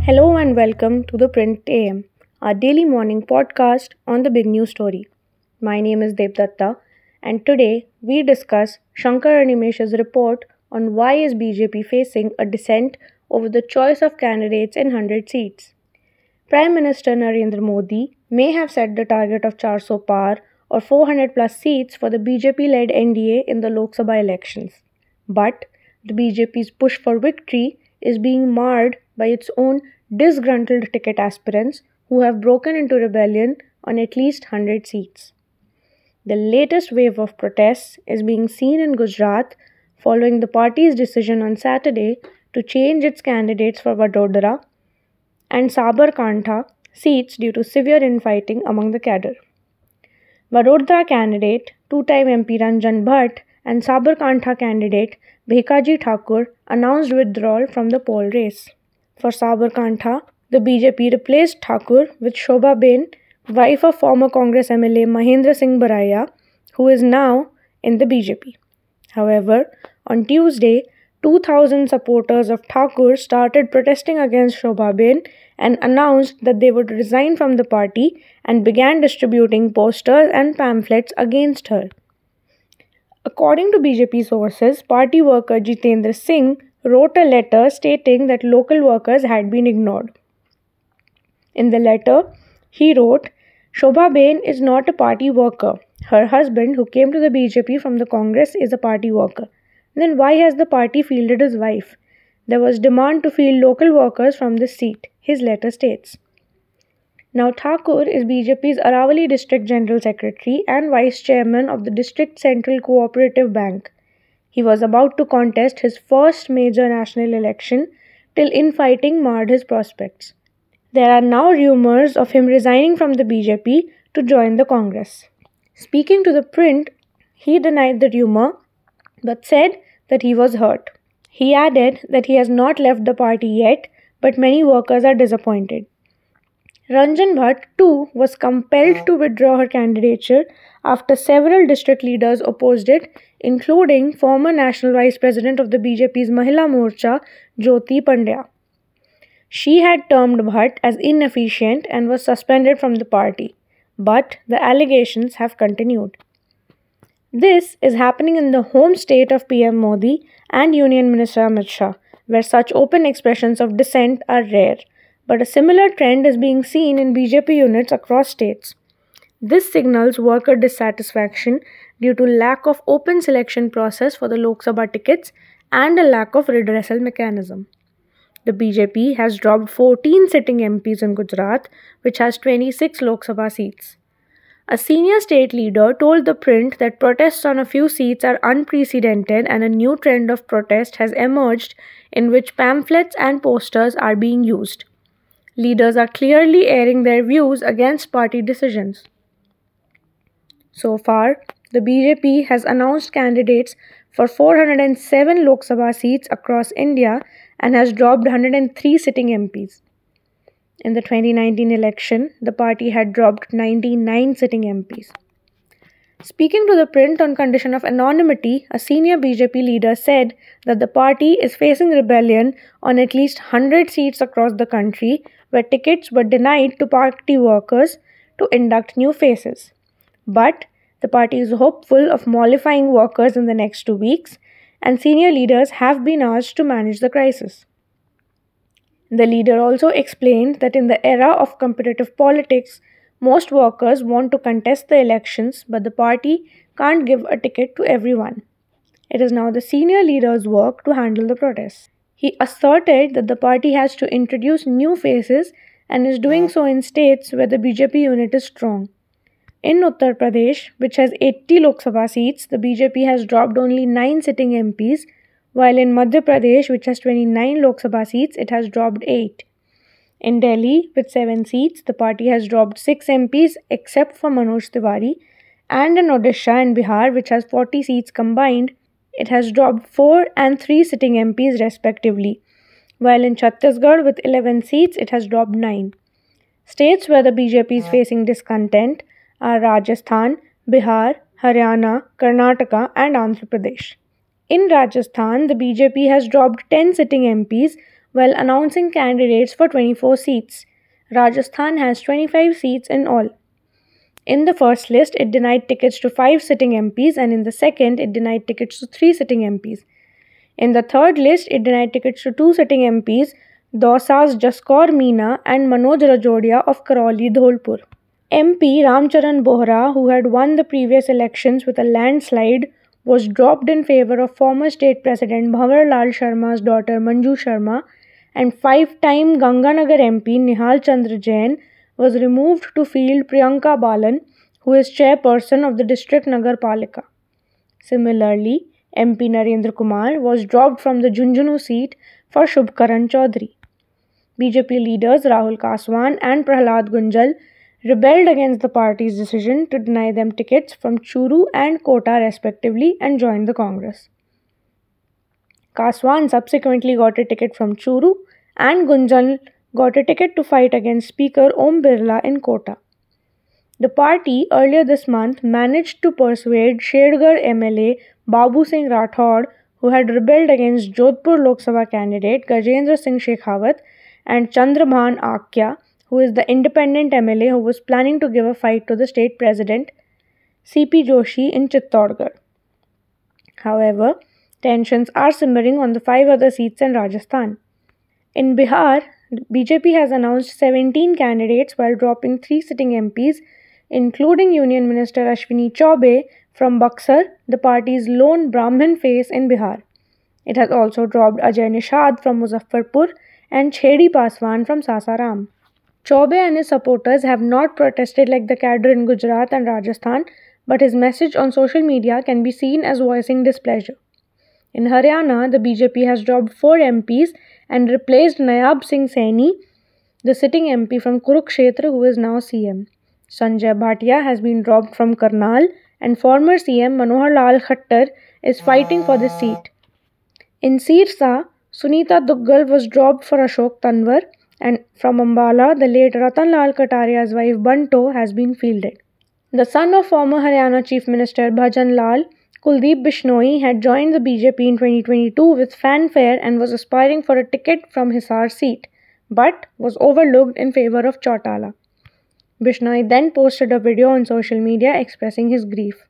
Hello and welcome to the Print AM, our daily morning podcast on the big news story. My name is Devdatta, and today we discuss Shankar Animesh's report on why is BJP facing a dissent over the choice of candidates in 100 seats. Prime Minister Narendra Modi may have set the target of 400 par or 400 plus seats for the BJP-led NDA in the Lok Sabha elections, but the BJP's push for victory is being marred by its own disgruntled ticket aspirants who have broken into rebellion on at least 100 seats. The latest wave of protests is being seen in Gujarat following the party's decision on Saturday to change its candidates for Vadodara and Sabarkantha seats due to severe infighting among the cadre. Vadodara candidate, two-time MP Ranjan Bhatt, and Sabarkantha candidate Bhekaji Thakur announced withdrawal from the poll race. For Sabarkantha, the BJP replaced Thakur with Shobha Ben, wife of former Congress MLA Mahendra Singh Baraya, who is now in the BJP. However, on Tuesday, 2,000 supporters of Thakur started protesting against Shobha Ben and announced that they would resign from the party and began distributing posters and pamphlets against her. According to BJP sources, party worker Jitendra Singh wrote a letter stating that local workers had been ignored. In the letter, he wrote, Shobha Ben is not a party worker. Her husband, who came to the BJP from the Congress, is a party worker. Then why has the party fielded his wife? There was demand to field local workers from this seat, his letter states. Now Thakur is BJP's Aravali District General Secretary and Vice Chairman of the District Central Cooperative Bank. He was about to contest his first major national election till infighting marred his prospects. There are now rumors of him resigning from the BJP to join the Congress. Speaking to the Print, he denied the rumor but said that he was hurt. He added that he has not left the party yet, but many workers are disappointed. Ranjan Bhatt too was compelled to withdraw her candidature after several district leaders opposed it, including former National Vice President of the BJP's Mahila Morcha, Jyoti Pandya. She had termed Bhatt as inefficient and was suspended from the party, but the allegations have continued. This is happening in the home state of PM Modi and Union Minister Amit Shah, where such open expressions of dissent are rare. But a similar trend is being seen in BJP units across states. This signals worker dissatisfaction due to lack of open selection process for the Lok Sabha tickets and a lack of redressal mechanism. The BJP has dropped 14 sitting MPs in Gujarat, which has 26 Lok Sabha seats. A senior state leader told the Print that protests on a few seats are unprecedented and a new trend of protest has emerged in which pamphlets and posters are being used. Leaders are clearly airing their views against party decisions. So far, the BJP has announced candidates for 407 Lok Sabha seats across India and has dropped 103 sitting MPs. In the 2019 election, the party had dropped 99 sitting MPs. Speaking to the Print on condition of anonymity, a senior BJP leader said that the party is facing rebellion on at least 100 seats across the country where tickets were denied to party workers to induct new faces. But the party is hopeful of mollifying workers in the next 2 weeks, and senior leaders have been asked to manage the crisis. The leader also explained that in the era of competitive politics, most workers want to contest the elections, but the party can't give a ticket to everyone. It is now the senior leader's work to handle the protests. He asserted that the party has to introduce new faces and is doing so in states where the BJP unit is strong. In Uttar Pradesh, which has 80 Lok Sabha seats, the BJP has dropped only 9 sitting MPs, while in Madhya Pradesh, which has 29 Lok Sabha seats, it has dropped 8. In Delhi, with 7 seats, the party has dropped 6 MPs except for Manoj Tiwari, and in Odisha and Bihar, which has 40 seats combined, it has dropped 4 and 3 sitting MPs respectively, while in Chhattisgarh, with 11 seats, it has dropped 9. States where the BJP is facing discontent are Rajasthan, Bihar, Haryana, Karnataka, and Andhra Pradesh. In Rajasthan, the BJP has dropped 10 sitting MPs, while announcing candidates for 24 seats. Rajasthan has 25 seats in all. In the first list, it denied tickets to 5 sitting MPs, and in the second, it denied tickets to 3 sitting MPs. In the third list, it denied tickets to 2 sitting MPs, Dausa's Jaskor Meena and Manoj Rajodia of Karoli Dholpur. MP Ramcharan Bohra, who had won the previous elections with a landslide, was dropped in favor of former state president Bhanwar Lal Sharma's daughter Manju Sharma, and 5-time Ganganagar MP Nihal Chandra Jain was removed to field Priyanka Balan, who is chairperson of the district Nagar Palika. Similarly, MP Narendra Kumar was dropped from the Jhunjhunu seat for Shubhkaran Chaudhary. BJP leaders Rahul Kaswan and Prahlad Gunjal rebelled against the party's decision to deny them tickets from Churu and Kota respectively and joined the Congress. Kaswan subsequently got a ticket from Churu and Gunjal got a ticket to fight against Speaker Om Birla in Kota. The party earlier this month managed to persuade Shedgarh MLA Babu Singh Rathod, who had rebelled against Jodhpur Lok Sabha candidate Gajendra Singh Shekhawat, and Chandrabhan Akya, who is the independent MLA who was planning to give a fight to the state president CP Joshi in Chittorgarh. However, tensions are simmering on the 5 other seats in Rajasthan. In Bihar, BJP has announced 17 candidates while dropping 3 sitting MPs, including Union Minister Ashwini Chaubey from Buxar, the party's lone Brahmin face in Bihar. It has also dropped Ajay Nishad from Muzaffarpur and Chhedi Paswan from Sasaram. Chaubey and his supporters have not protested like the cadre in Gujarat and Rajasthan, but his message on social media can be seen as voicing displeasure. In Haryana, the BJP has dropped 4 MPs and replaced Nayab Singh Saini, the sitting MP from Kurukshetra, who is now CM. Sanjay Bhatia has been dropped from Karnal, and former CM Manohar Lal Khattar is fighting for this seat. In Sirsa, Sunita Duggal was dropped for Ashok Tanwar, and from Ambala, the late Ratan Lal Kataria's wife Banto has been fielded. The son of former Haryana Chief Minister Bhajan Lal, Kuldeep Bishnoi, had joined the BJP in 2022 with fanfare and was aspiring for a ticket from Hisar seat, but was overlooked in favor of Chautala. Bishnoi then posted a video on social media expressing his grief.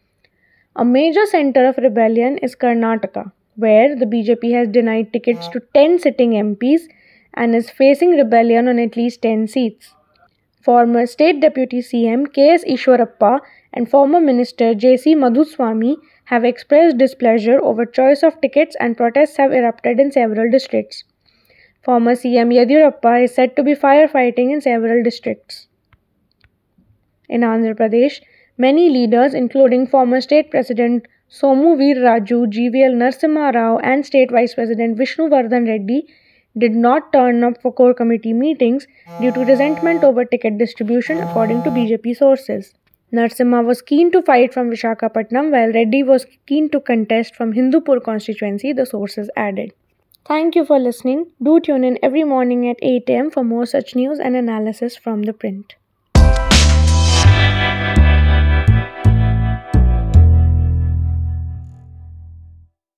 A major center of rebellion is Karnataka, where the BJP has denied tickets to 10 sitting MPs and is facing rebellion on at least 10 seats. Former State Deputy CM K.S. Ishwarappa and former Minister J.C. Madhuswamy have expressed displeasure over choice of tickets, and protests have erupted in several districts. Former CM Yediyurappa is said to be firefighting in several districts. In Andhra Pradesh, many leaders, including former State President Somu Veer Raju, GVL Narasimha Rao, and State Vice President Vishnu Vardhan Reddy, did not turn up for core committee meetings due to resentment over ticket distribution, according to BJP sources. Narasimha was keen to fight from Visakhapatnam, while Reddy was keen to contest from Hindupur constituency, the sources added. Thank you for listening. Do tune in every morning at 8 am for more such news and analysis from the print.